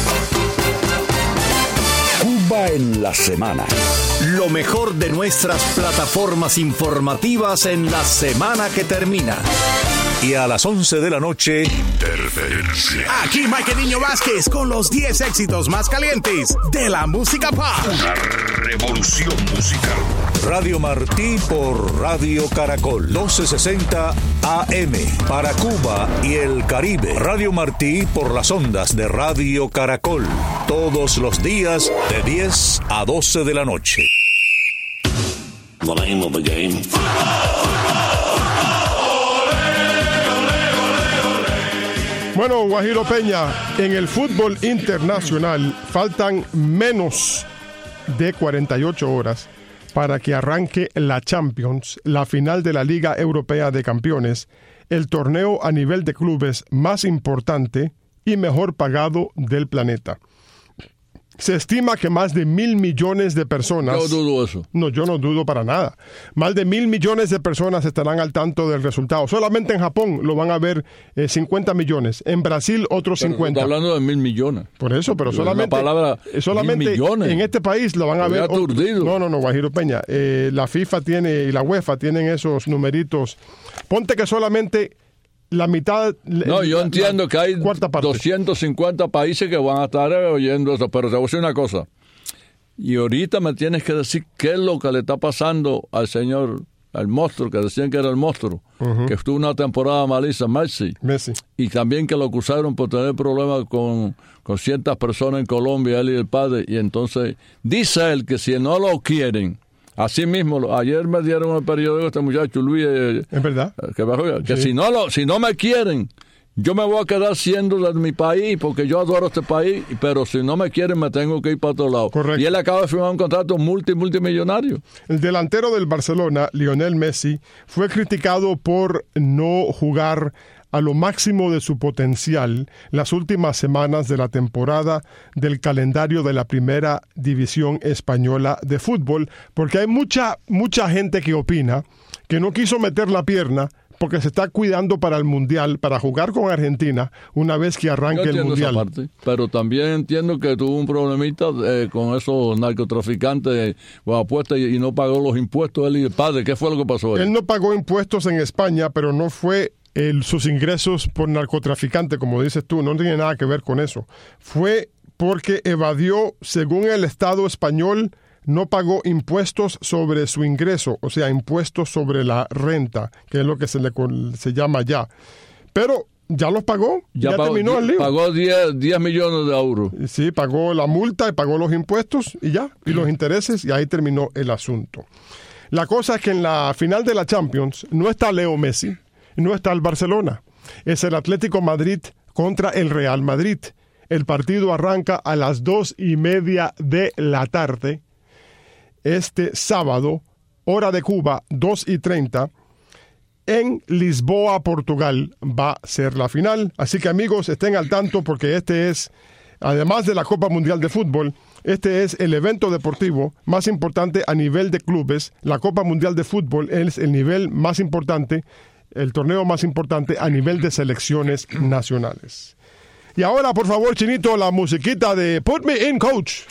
Cuba en la semana. Lo mejor de nuestras plataformas informativas en la semana que termina. Y a las 11 de la noche, Interferencia. Aquí Mike Niño Vázquez con los 10 éxitos más calientes de la música pop. Una revolución musical. Radio Martí por Radio Caracol. 1260 AM. Para Cuba y el Caribe. Radio Martí por las ondas de Radio Caracol. Todos los días de 10 a 12 de la noche. The name of the game. Bueno, Guajiro Peña, en el fútbol internacional faltan menos de 48 horas para que arranque la Champions, la final de la Liga Europea de Campeones, el torneo a nivel de clubes más importante y mejor pagado del planeta. Se estima que más de 1.000 millones de personas... Yo dudo eso. No, yo no dudo para nada. Más de 1.000 millones de personas estarán al tanto del resultado. Solamente en Japón lo van a ver 50 millones. En Brasil, otros 50. Está hablando de 1.000 millones. Por eso, pero solamente en este país lo van a ver... No, Guajiro Peña. La FIFA tiene y la UEFA tienen esos numeritos. Ponte que solamente... la mitad... No, yo entiendo que hay 250 países que van a estar oyendo eso, pero te voy a decir una cosa. Y ahorita me tienes que decir qué es lo que le está pasando al señor, al monstruo, que decían que era el monstruo, que estuvo una temporada malísima, Messi. Y también que lo acusaron por tener problemas con ciertas personas en Colombia, él y el padre. Y entonces dice él que si no lo quieren... Así mismo, ayer me dieron el periódico este muchacho Luis, ¿es verdad? Que sí. si no me quieren, yo me voy a quedar siendo de mi país porque yo adoro este país, pero si no me quieren me tengo que ir para otro lado. Correcto. Y él acaba de firmar un contrato multimillonario. El delantero del Barcelona, Lionel Messi, fue criticado por no jugar a lo máximo de su potencial las últimas semanas de la temporada del calendario de la Primera División Española de Fútbol, porque hay mucha gente que opina que no quiso meter la pierna porque se está cuidando para el Mundial, para jugar con Argentina una vez que arranque el Mundial. Esa parte, pero también entiendo que tuvo un problemita con esos narcotraficantes o apuestas y no pagó los impuestos él y el padre. ¿Qué fue lo que pasó ahí? Él no pagó impuestos en España, pero no fue sus ingresos por narcotraficante, como dices tú, no tiene nada que ver con eso. Fue porque evadió, según el Estado español, no pagó impuestos sobre su ingreso, o sea, impuestos sobre la renta, que es lo que se llama ya. Pero ya los pagó, ya terminó el lío. Pagó 10 millones de euros. Sí, pagó la multa y pagó los impuestos y ya, y los intereses, y ahí terminó el asunto. La cosa es que en la final de la Champions no está Leo Messi, no está el Barcelona, es el Atlético Madrid contra el Real Madrid. El partido arranca a las 2:30 de la tarde. Este sábado, hora de Cuba, 2:30, en Lisboa, Portugal, va a ser la final. Así que, amigos, estén al tanto porque este es, además de la Copa Mundial de Fútbol, este es el evento deportivo más importante a nivel de clubes. La Copa Mundial de Fútbol es el nivel más importante, el torneo más importante a nivel de selecciones nacionales. Y ahora, por favor, Chinito, la musiquita de Put Me In, Coach.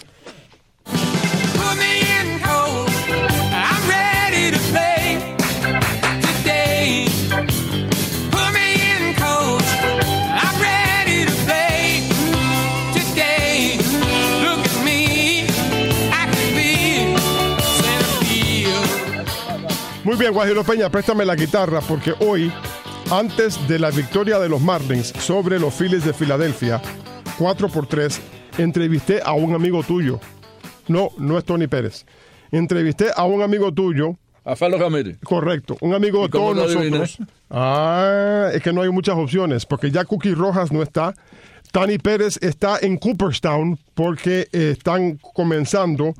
Put me in, coach. I'm ready to play today. Put me in, coach. I'm ready to play today. Look at me. I can be center field. Muy bien, Guajiro Peña, préstame la guitarra porque hoy, antes de la victoria de los Marlins sobre los Phillies de Filadelfia, 4-3, entrevisté a un amigo tuyo. No es Tony Pérez. Entrevisté a un amigo tuyo. A Felo Ramírez. Correcto, un amigo de todos nosotros. Es que no hay muchas opciones, porque ya Cookie Rojas no está. Tony Pérez está en Cooperstown porque están comenzando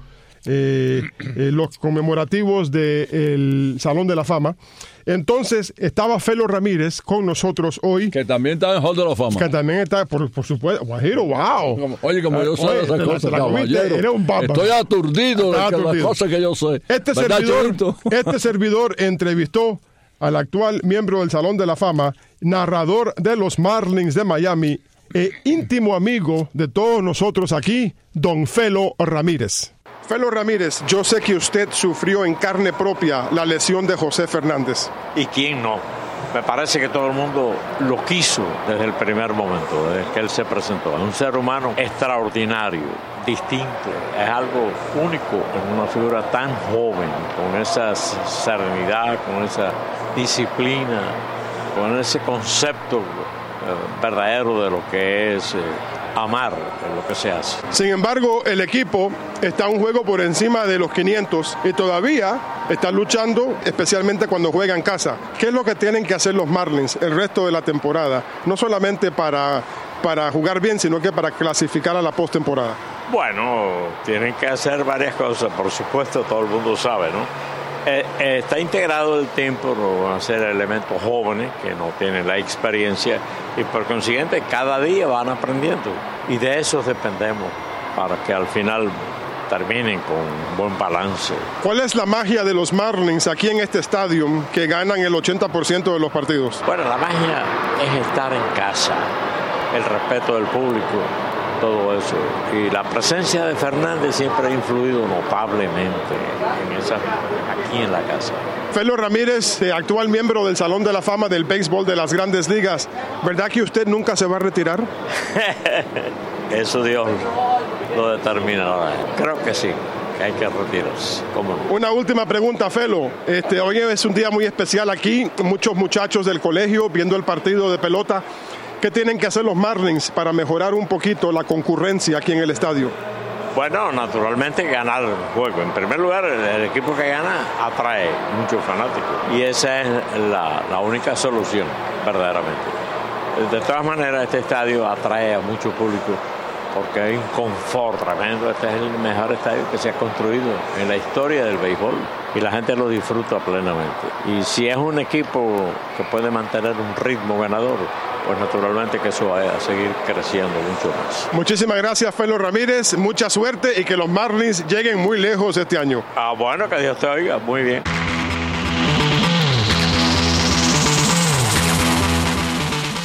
los conmemorativos del Salón de la Fama. Entonces estaba Felo Ramírez con nosotros hoy. Que también está en Hall de la Fama. Que también está, por supuesto. Guajiro, wow. Oye, como yo sé esas cosas, caballero. Eres un bárbaro. Estoy aturdido de las cosas que yo sé. Este servidor entrevistó al actual miembro del Salón de la Fama, narrador de los Marlins de Miami e íntimo amigo de todos nosotros aquí, don Felo Ramírez. Felo Ramírez, yo sé que usted sufrió en carne propia la lesión de José Fernández. ¿Y quién no? Me parece que todo el mundo lo quiso desde el primer momento, desde que él se presentó. Es un ser humano extraordinario, distinto, es algo único en una figura tan joven, con esa serenidad, con esa disciplina, con ese concepto verdadero de lo que es amar en lo que se hace. Sin embargo, el equipo está un juego por encima de los 500 y todavía está luchando, especialmente cuando juega en casa. ¿Qué es lo que tienen que hacer los Marlins el resto de la temporada? No solamente para jugar bien, sino que para clasificar a la postemporada. Bueno, tienen que hacer varias cosas, por supuesto, todo el mundo sabe, ¿no? Está integrado el tiempo, van a ser elementos jóvenes que no tienen la experiencia y por consiguiente cada día van aprendiendo y de eso dependemos para que al final terminen con un buen balance. ¿Cuál es la magia de los Marlins aquí en este estadio que ganan el 80% de los partidos? Bueno, la magia es estar en casa, el respeto del público, todo eso. Y la presencia de Fernández siempre ha influido notablemente aquí en la casa. Felo Ramírez, actual miembro del Salón de la Fama del béisbol de las Grandes Ligas, ¿verdad que usted nunca se va a retirar? Eso Dios lo determinará. Creo que sí, que hay que retirarse. ¿Cómo no? Una última pregunta, Felo. Hoy es un día muy especial aquí, muchos muchachos del colegio viendo el partido de pelota. ¿Qué tienen que hacer los Marlins para mejorar un poquito la concurrencia aquí en el estadio? Bueno, naturalmente ganar el juego. En primer lugar, el equipo que gana atrae muchos fanáticos. Y esa es la única solución, verdaderamente. De todas maneras, este estadio atrae a mucho público porque hay un confort tremendo. Este es el mejor estadio que se ha construido en la historia del béisbol y la gente lo disfruta plenamente. Y si es un equipo que puede mantener un ritmo ganador, pues naturalmente que eso va a seguir creciendo mucho más. Muchísimas gracias, Felo Ramírez. Mucha suerte y que los Marlins lleguen muy lejos este año. Bueno, que Dios te oiga. Muy bien.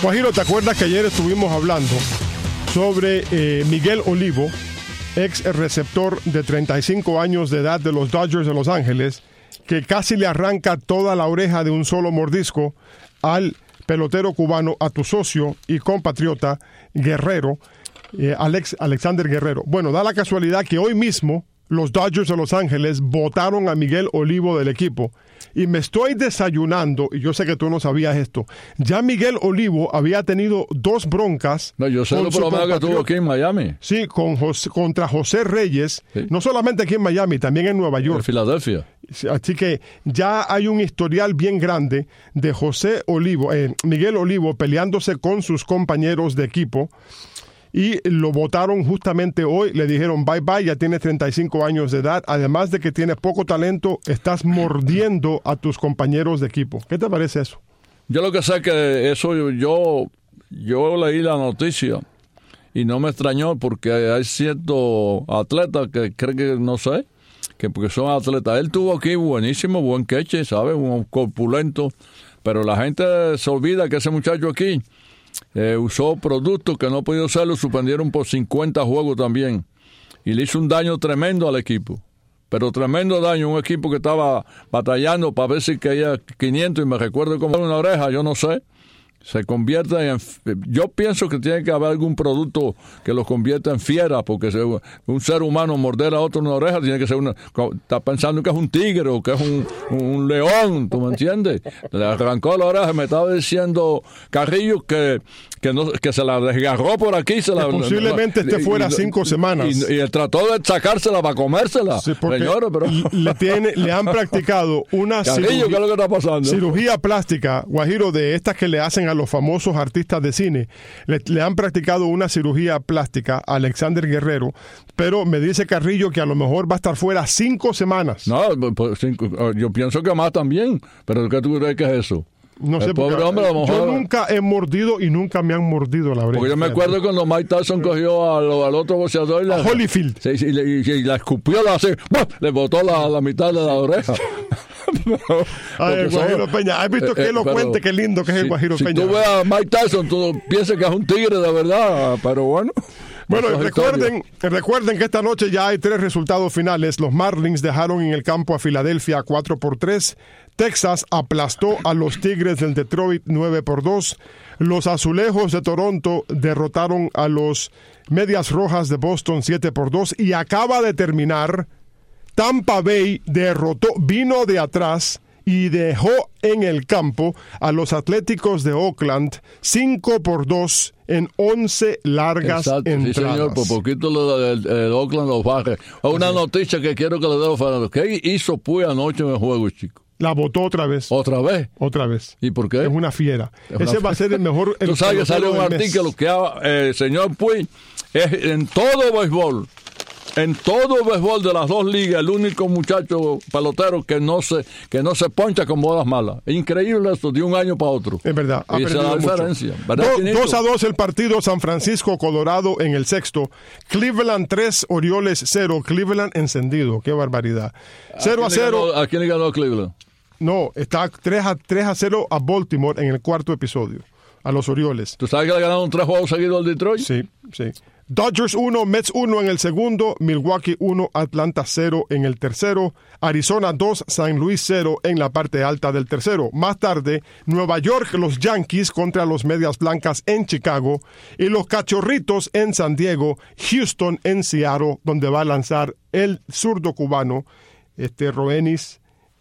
Guajiro, ¿te acuerdas que ayer estuvimos hablando sobre Miguel Olivo, ex receptor de 35 años de edad de los Dodgers de Los Ángeles, que casi le arranca toda la oreja de un solo mordisco al pelotero cubano, a tu socio y compatriota Guerrero, Alexander Guerrero? Bueno, da la casualidad que hoy mismo los Dodgers de Los Ángeles votaron a Miguel Olivo del equipo. Y me estoy desayunando, y yo sé que tú no sabías esto, ya Miguel Olivo había tenido 2 broncas. No, yo sé lo problema que tuvo aquí en Miami. Sí, contra José Reyes, sí. No solamente aquí en Miami, también en Nueva York. En Filadelfia. Así que ya hay un historial bien grande de Miguel Olivo peleándose con sus compañeros de equipo. Y lo votaron justamente hoy, le dijeron bye bye, ya tienes 35 años de edad, además de que tienes poco talento, estás mordiendo a tus compañeros de equipo. ¿Qué te parece eso? Yo lo que sé que eso, yo leí la noticia y no me extrañó porque hay ciertos atletas que creen que, no sé, que porque son atletas. Él tuvo aquí buenísimo, buen queche, ¿sabes? Un corpulento, pero la gente se olvida que ese muchacho aquí usó productos que no podía usar, lo suspendieron por 50 juegos también. Y le hizo un daño tremendo al equipo. Pero tremendo daño, un equipo que estaba batallando para ver si caía 500 y me recuerdo como una oreja, yo no sé. Se convierte en... Yo pienso que tiene que haber algún producto que los convierta en fieras, porque un ser humano morder a otro una oreja tiene que ser está pensando que es un tigre o que es un león, ¿tú me entiendes? Le arrancó la oreja, me estaba diciendo Carrillo que se la desgarró por aquí. Posiblemente esté fuera 5 semanas. Y él trató de sacársela para comérsela. Sí, señores, pero... le han practicado una Carrillo, ¿qué es lo que está pasando? Cirugía plástica, Guajiro, de estas que le hacen a los famosos artistas de cine. Le han practicado una cirugía plástica a Alexander Guerrero, pero me dice Carrillo que a lo mejor va a estar fuera 5 semanas. No, yo pienso que más también, pero ¿qué tú crees que es eso? No sé, pobre hombre, a lo mejor... Yo nunca he mordido y nunca me han mordido la oreja. Porque yo me acuerdo cuando Mike Tyson cogió al otro boxeador a Holyfield. Y la escupió, le botó la mitad de la oreja. Ay, el Guajiro Peña, ¿has visto qué elocuente, qué lindo que es el Guajiro Peña? Si tú ves a Mike Tyson, tú piensas que es un tigre de verdad, pero bueno. Bueno, recuerden que esta noche ya hay 3 resultados finales. Los Marlins dejaron en el campo a Filadelfia 4-3. Texas aplastó a los Tigres del Detroit 9-2. Los Azulejos de Toronto derrotaron a los Medias Rojas de Boston 7-2. Y acaba de terminar, Tampa Bay vino de atrás y dejó en el campo a los Atléticos de Oakland 5-2 en 11 largas entradas. Sí, señor, por poquito el Oakland los baja. Una noticia que quiero que le dé a los fanáticos. ¿Qué hizo Puy anoche en el juego, chico? La votó otra vez. ¿Otra vez? Otra vez. ¿Y por qué? Es una fiera. Ese va a ser el mejor... Tú sabes que sale un artículo que el señor Puy es en todo béisbol. En todo el béisbol de las 2 ligas, el único muchacho pelotero que no se poncha con bolas malas. Es increíble esto, de un año para otro. Es verdad. Y esa es la diferencia. 2-2 el partido, San Francisco, Colorado en el sexto. Cleveland 3, Orioles 0. Cleveland encendido. Qué barbaridad. 0-0. ¿A quién le ganó Cleveland? No, está 3-0 a Baltimore en el cuarto episodio. A los Orioles. ¿Tú sabes que le ganaron 3 juegos seguidos al Detroit? Sí. Dodgers 1, Mets 1 en el segundo, Milwaukee 1, Atlanta 0 en el tercero, Arizona 2, San Luis 0 en la parte alta del tercero. Más tarde, Nueva York, los Yankees contra los Medias Blancas en Chicago y los Cachorritos en San Diego, Houston en Seattle, donde va a lanzar el zurdo cubano Roenis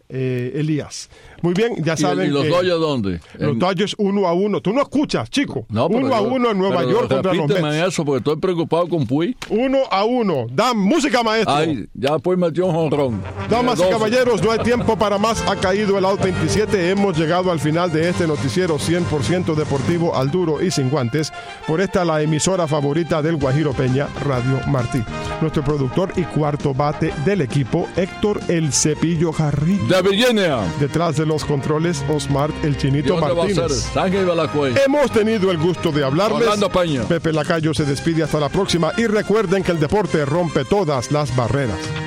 Elías. Muy bien, ya saben. ¿Y los Dodgers dónde? Los Dodgers 1-1. Tú no escuchas, chico. No, 1-1 en Nueva York contra los Mets. Eso porque estoy preocupado con Puy. 1-1. Dan música, maestro. Ay, ya Puy metió un jonrón. Damas y caballeros, no hay tiempo para más. Ha caído el out 27. Hemos llegado al final de este noticiero 100% deportivo al duro y sin guantes. Por esta la emisora favorita del Guajiro Peña, Radio Martí. Nuestro productor y cuarto bate del equipo, Héctor El Cepillo Carrillo. De Virginia. Detrás de los controles, Osmar El Chinito Martínez. Hemos tenido el gusto de hablarles. Pepe Lacayo se despide hasta la próxima y recuerden que el deporte rompe todas las barreras.